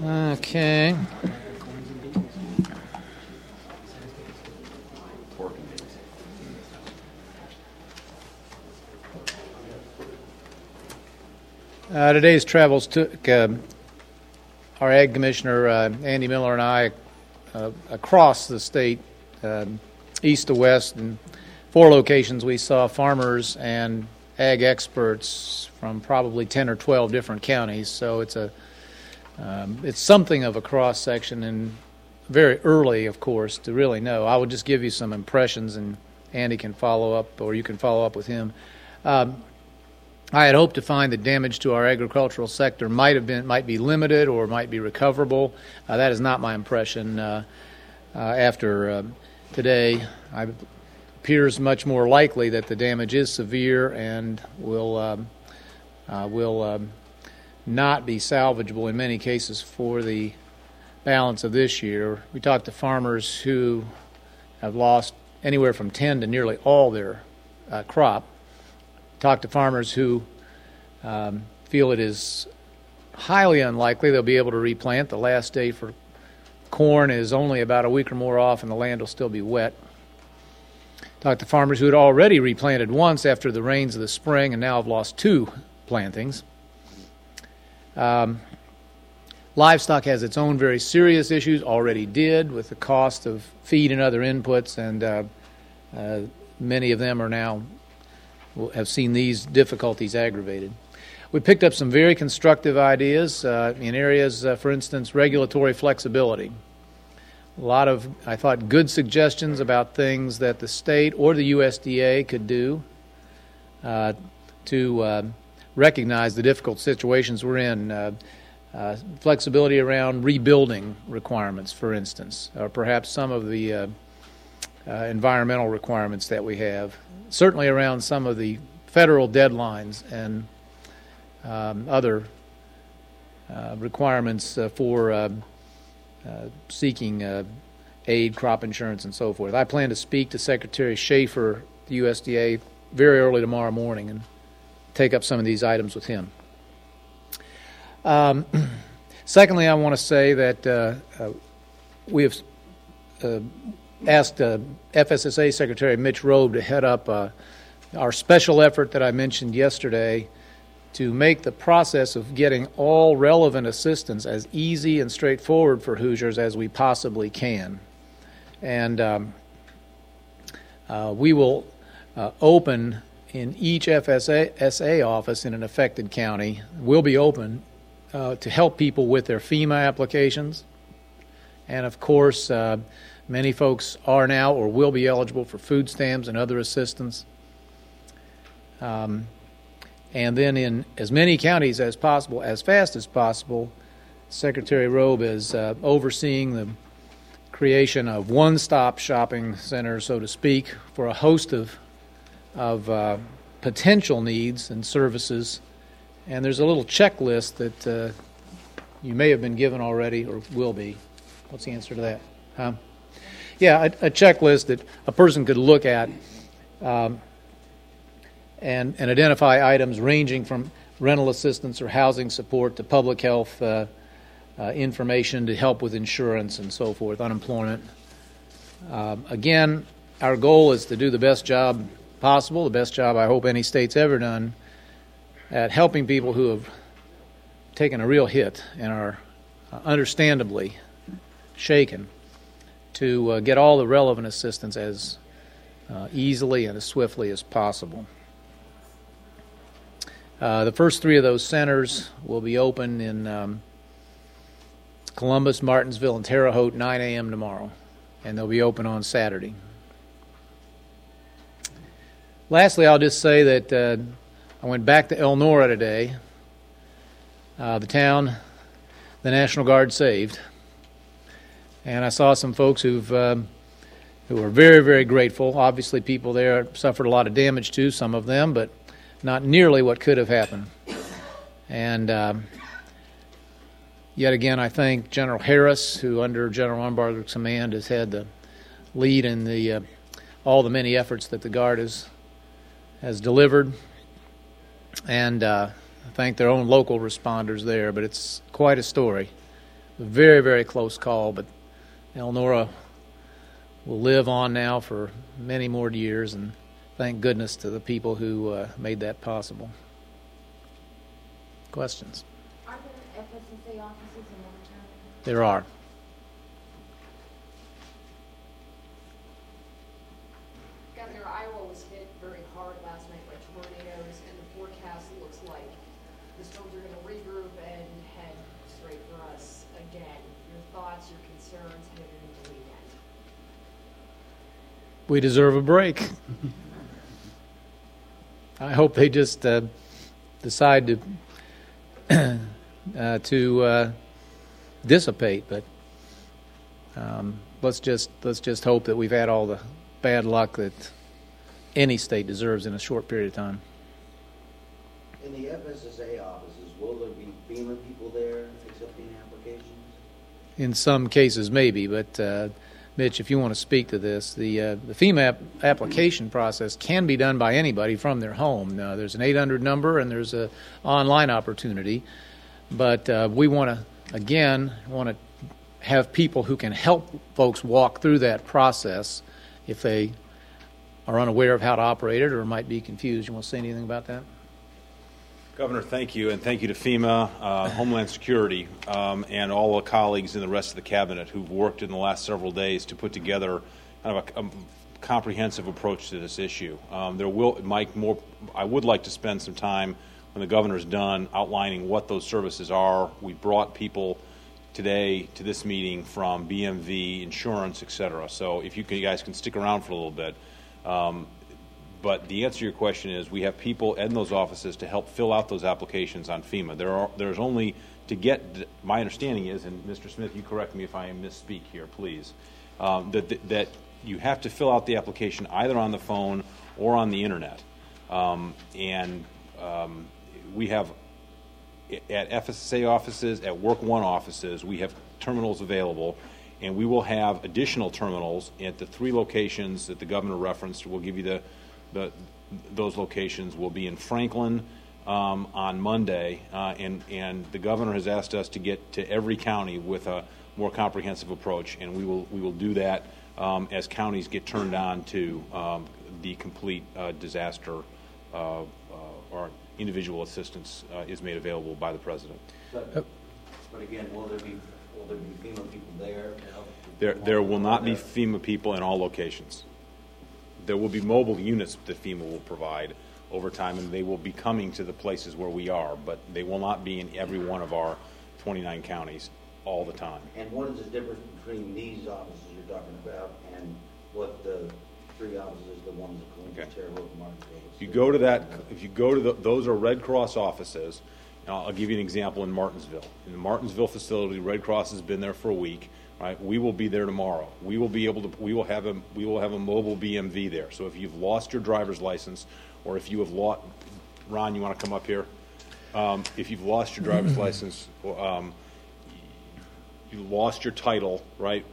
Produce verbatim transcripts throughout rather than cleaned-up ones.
Okay. Uh, today's travels took uh, our Ag Commissioner uh, Andy Miller and I uh, across the state, uh, east to west, in four locations. We saw farmers and ag experts from probably ten or twelve different counties. So it's a um, it's something of a cross section, and very early, of course, to really know. I will just give you some impressions, and Andy can follow up, or you can follow up with him. Um, I had hoped to find that damage to our agricultural sector might have been, might be limited or might be recoverable. Uh, that is not my impression. Uh, uh, after uh, today, it appears much more likely that the damage is severe and will um, uh, will um, not be salvageable in many cases for the balance of this year. We talked to farmers who have lost anywhere from ten to nearly all their uh, crop. Talk to farmers who um, feel it is highly unlikely they'll be able to replant. The last day for corn is only about a week or more off, and the land will still be wet. Talk to farmers who had already replanted once after the rains of the spring and now have lost two plantings. Um, livestock has its own very serious issues, already did, with the cost of feed and other inputs, and uh, uh, many of them are now have seen these difficulties aggravated. We picked up some very constructive ideas uh, in areas, uh, for instance, regulatory flexibility. A lot of, I thought, good suggestions about things that the state or the U S D A could do uh, to uh, recognize the difficult situations we're in. Uh, uh, flexibility around rebuilding requirements, for instance, or perhaps some of the uh, uh, environmental requirements that we have. Certainly around some of the federal deadlines and um, other uh, requirements uh, for uh, uh, seeking uh, aid, crop insurance, and so forth. I plan to speak to Secretary Schaefer, the U S D A, very early tomorrow morning and take up some of these items with him. Um, secondly, I want to say that uh, uh, we have uh, asked uh, F S S A Secretary Mitch Robe to head up uh, our special effort that I mentioned yesterday to make the process of getting all relevant assistance as easy and straightforward for Hoosiers as we possibly can. And um, uh, we will uh, open in each F S S A office in an affected county, will be open uh, to help people with their FEMA applications. And of course, uh, many folks are now or will be eligible for food stamps and other assistance. Um, and then in as many counties as possible, as fast as possible, Secretary Robe is uh, overseeing the creation of one-stop shopping centers, so to speak, for a host of, of uh, potential needs and services. And there's a little checklist that uh, you may have been given already or will be. What's the answer to that? Huh? Yeah, a, a checklist that a person could look at um, and, and identify items ranging from rental assistance or housing support to public health uh, uh, information to help with insurance and so forth, unemployment. Um, again, our goal is to do the best job possible, the best job I hope any state's ever done at helping people who have taken a real hit and are uh, understandably shaken to uh, get all the relevant assistance as uh, easily and as swiftly as possible. Uh, the first three of those centers will be open in um, Columbus, Martinsville, and Terre Haute, nine a.m. tomorrow, and they'll be open on Saturday. Lastly, I'll just say that uh, I went back to Elnora today, uh, the town the National Guard saved. And I saw some folks who've um, who were very, very grateful. Obviously, people there suffered a lot of damage too, some of them, but not nearly what could have happened. And um, yet again, I thank General Harris, who under General Umbarger's command has had the lead in the uh, all the many efforts that the Guard has has delivered. And uh, I thank their own local responders there, but it's quite a story. a very, very close call, but Elnora will live on now for many more years, and thank goodness to the people who uh, made that possible. Questions? Are there F S S A offices in Morgantown? There are. Governor, Iowa was hit very hard last night by tornadoes, and the forecast looks like the storms are going to regroup and head straight for us again. Your thoughts, your concerns headed into the weekend? We deserve a break. I hope they just uh, decide to uh, to uh, dissipate, but um, let's just let's just hope that we've had all the bad luck that any state deserves in a short period of time. In the F S S A offices, will there be FEMA people there accepting applications? In some cases, maybe, but uh, Mitch, if you want to speak to this, the uh, the FEMA ap- application process can be done by anybody from their home. Uh, there's an eight hundred number and there's a online opportunity, but uh, we want to again want to have people who can help folks walk through that process if they are unaware of how to operate it or might be confused. You want to say anything about that? Governor, thank you, and thank you to FEMA, uh, Homeland Security, um, and all the colleagues in the rest of the cabinet who've worked in the last several days to put together kind of a, a comprehensive approach to this issue. Um, there will, Mike, more. I would like to spend some time when the governor's done outlining what those services are. We brought people today to this meeting from B M V, insurance, et cetera. So if you, can, you guys can stick around for a little bit. Um, But the answer to your question is we have people in those offices to help fill out those applications on FEMA. There are there's only to get, my understanding is, and Mister Smith, you correct me if I misspeak here, please, um, that, that that you have to fill out the application either on the phone or on the internet. Um, and um, we have at F S S A offices, at Work One offices, we have terminals available. And we will have additional terminals at the three locations that the governor referenced. We'll give you the The, those locations will be in Franklin um, on Monday, uh, and, and the governor has asked us to get to every county with a more comprehensive approach, and we will we will do that um, as counties get turned on to um, the complete uh, disaster uh, uh, or individual assistance uh, is made available by the president. But, but again, will there be will there be FEMA people there to help? There there will not be FEMA people in all locations. There will be mobile units that FEMA will provide over time, and they will be coming to the places where we are, but they will not be in every one of our twenty-nine counties all the time. And what is the difference between these offices you're talking about and what the three offices, the ones that Columbia, Okay. Terre Haute, Martinsville? If you go to that, if you go to the, those are Red Cross offices. And I'll, I'll give you an example in Martinsville. In the Martinsville facility, Red Cross has been there for a week. Right, we will be there tomorrow. We will be able to. We will have a. We will have a mobile B M V there. So if you've lost your driver's license, or if you have lost, Ron, you want to come up here? Um, if you've lost your driver's license, um, you lost your title, right?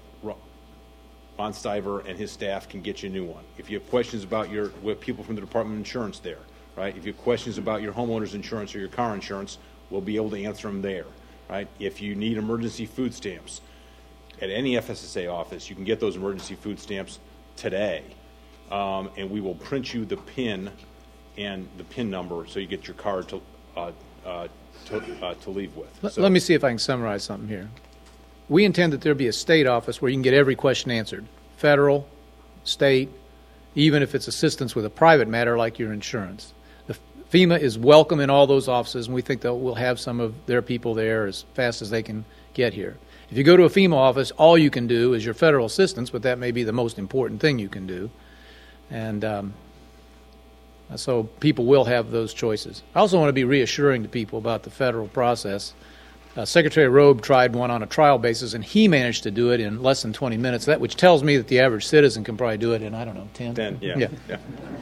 Ron Stiver and his staff can get you a new one. If you have questions about your, with people from the Department of Insurance there, right? If you have questions about your homeowner's insurance or your car insurance, we'll be able to answer them there, right? If you need emergency food stamps, at any F S S A office, you can get those emergency food stamps today, um, and we will print you the PIN and the PIN number so you get your card to uh, uh, to, uh, to leave with. Let, so, let me see if I can summarize something here. We intend that there be a state office where you can get every question answered, federal, state, even if it's assistance with a private matter like your insurance. The FEMA is welcome in all those offices, and we think that we'll have some of their people there as fast as they can get here. If you go to a FEMA office, all you can do is your federal assistance, but that may be the most important thing you can do. And um, so people will have those choices. I also want to be reassuring to people about the federal process. Uh, Secretary Robe tried one on a trial basis, and he managed to do it in less than twenty minutes, that which tells me that the average citizen can probably do it in, I don't know, ten? ten, yeah. yeah. yeah.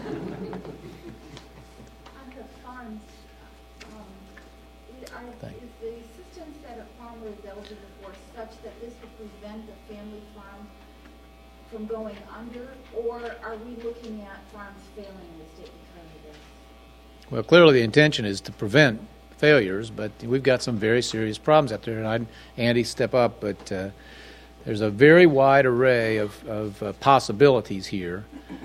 On the farms, um, is, are, is the assistance that a farmer is eligible for such that this would prevent a family farm from going under, or are we looking at farms failing in the state because of this? Well, clearly the intention is to prevent failures, but we've got some very serious problems out there. And I'd, Andy, step up, but uh, there's a very wide array of, of uh, possibilities here.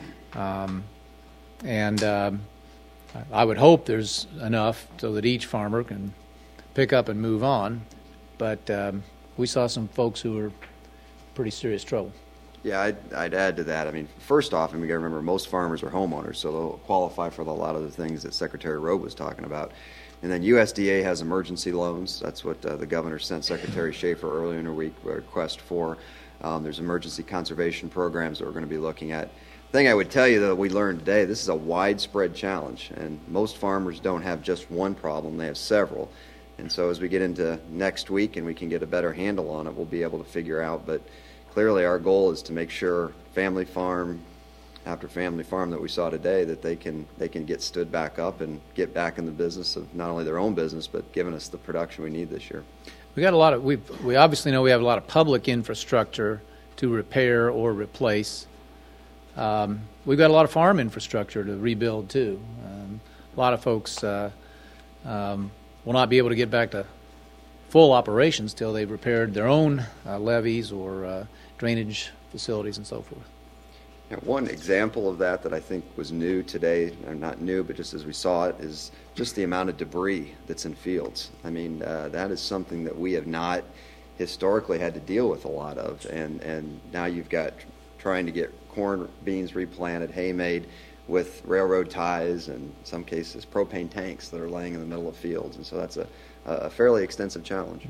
Um, and um, I would hope there's enough so that each farmer can pick up and move on. But um, we saw some folks who were in pretty serious trouble. Yeah, I'd, I'd add to that. I mean, first off, and we got to remember, most farmers are homeowners, so they'll qualify for a lot of the things that Secretary Rowe was talking about. And then U S D A has emergency loans. That's what uh, the governor sent Secretary Schaefer earlier in the week a request for. Um, there's emergency conservation programs that we're going to be looking at. The thing I would tell you that we learned today, this is a widespread challenge, and most farmers don't have just one problem, they have several. And so as we get into next week and we can get a better handle on it, we'll be able to figure out. But clearly our goal is to make sure family farm after family farm that we saw today, that they can they can get stood back up and get back in the business of not only their own business, but giving us the production we need this year. We got a lot of we we obviously know we have a lot of public infrastructure to repair or replace. Um, we've got a lot of farm infrastructure to rebuild too. Um, a lot of folks uh, um, will not be able to get back to full operations till they've repaired their own uh, levees or uh, drainage facilities and so forth. Now, one example of that that I think was new today, or not new, but just as we saw it, is just the amount of debris that's in fields. I mean, uh, that is something that we have not historically had to deal with a lot of, and, and now you've got trying to get corn, beans replanted, hay made with railroad ties, and in some cases propane tanks that are laying in the middle of fields, and so that's a, a fairly extensive challenge.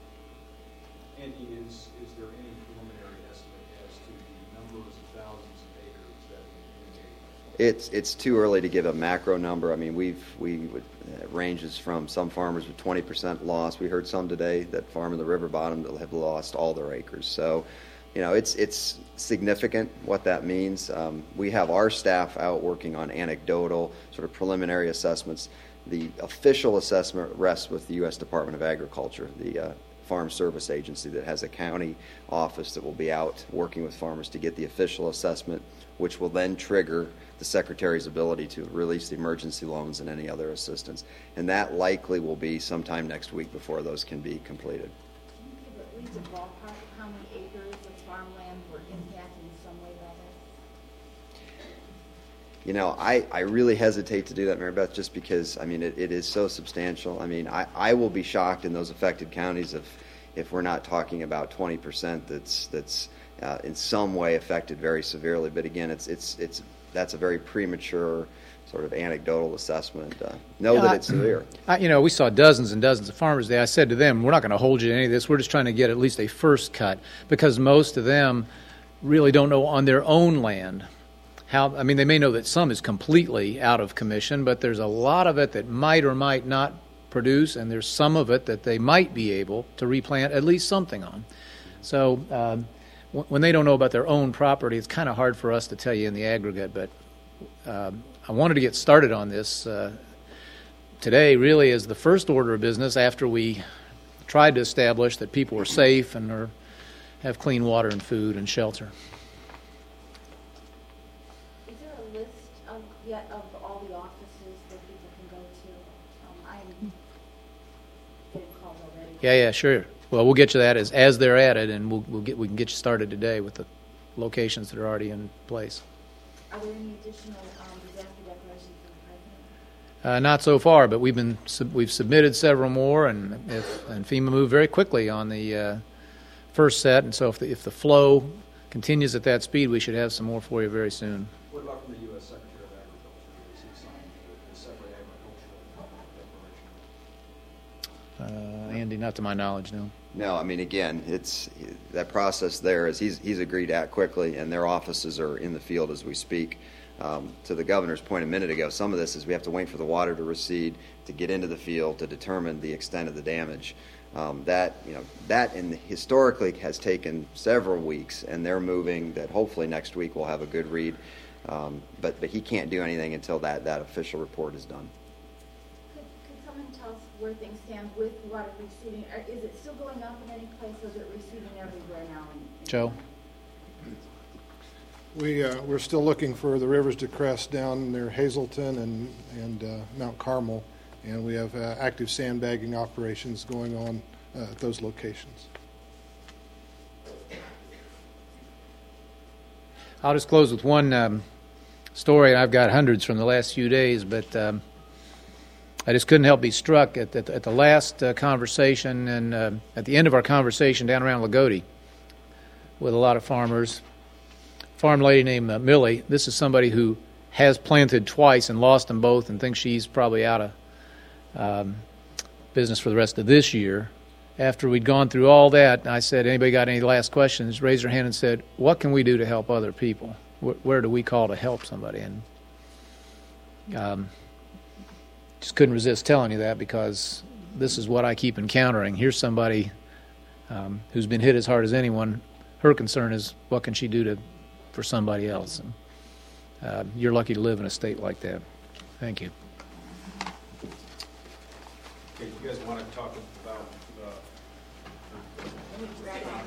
Mm-hmm. Andy, is, is there any preliminary estimate as to the numbers of thousands of acres that would be engaged? It's it's too early to give a macro number. I mean, we've we would, uh, ranges from some farmers with twenty percent loss. We heard some today that farm in the river bottom that have lost all their acres. So, you know, it's it's significant what that means. Um, we have our staff out working on anecdotal sort of preliminary assessments. The official assessment rests with the U S Department of Agriculture, the uh, Farm Service Agency that has a county office that will be out working with farmers to get the official assessment, which will then trigger the Secretary's ability to release the emergency loans and any other assistance. And that likely will be sometime next week before those can be completed. Can you give at least a ballpark of how many acres of farmland were impacted in some way by this? You know, I, I really hesitate to do that, Mary Beth, just because, I mean, it, it is so substantial. I mean, I, I will be shocked in those affected counties if, if we're not talking about twenty percent that's that's uh, in some way affected very severely. But again, it's it's it's that's a very premature sort of anecdotal assessment. Uh, know Yeah, that I- it's severe. I, you know, we saw dozens and dozens of farmers today. I said to them, we're not going to hold you to any of this. We're just trying to get at least a first cut, because most of them really don't know on their own land how. I mean, they may know that some is completely out of commission, but there's a lot of it that might or might not produce, and there's some of it that they might be able to replant at least something on. So um, w- when they don't know about their own property, it's kind of hard for us to tell you in the aggregate, but um, I wanted to get started on this uh, today really as the first order of business after we tried to establish that people were safe and are, have clean water and food and shelter. Is there a list of, yet of all the offices that people can go to? Um, I'm getting calls already. Yeah, yeah, sure. Well, we'll get you that as as they're added, and we'll, we'll get we can get you started today with the locations that are already in place. Are there any additional um, disaster declarations from the President? Uh, not so far, but we've been sub- we've submitted several more, and if and FEMA moved very quickly on the uh, first set, and so if the, if the flow continues at that speed, we should have some more for you very soon. What about from the U S Secretary of Agriculture? Has he signed the, the separate agricultural declaration? Uh, Andy, not to my knowledge, no. No, I mean, again, it's that process there is he's he's agreed to act quickly, and their offices are in the field as we speak. Um, to the governor's point a minute ago, some of this is we have to wait for the water to recede to get into the field to determine the extent of the damage. Um, that you know that in historically has taken several weeks, and they're moving. That hopefully next week we'll have a good read. Um, but but he can't do anything until that that official report is done. Could, could someone tell us where things stand with water receding? Or is it still going up in any place, or is it receding everywhere now? In, in Joe? We, uh, we're still looking for the rivers to crest down near Hazleton and, and uh, Mount Carmel. and we have uh, active sandbagging operations going on uh, at those locations. I'll just close with one um, story, and I've got hundreds from the last few days, but um, I just couldn't help be struck at, at, at the last uh, conversation and uh, at the end of our conversation down around Lagodi with a lot of farmers. Farm lady named uh, Millie. This is somebody who has planted twice and lost them both and thinks she's probably out of um, business for the rest of this year. After we'd gone through all that, I said, anybody got any last questions? Raised her hand and said, what can we do to help other people? Where, where do we call to help somebody? And um, just couldn't resist telling you that, because this is what I keep encountering. Here's somebody um, who's been hit as hard as anyone. Her concern is, what can she do to for somebody else? And uh, you're lucky to live in a state like that. Thank you. Okay, you guys want to talk about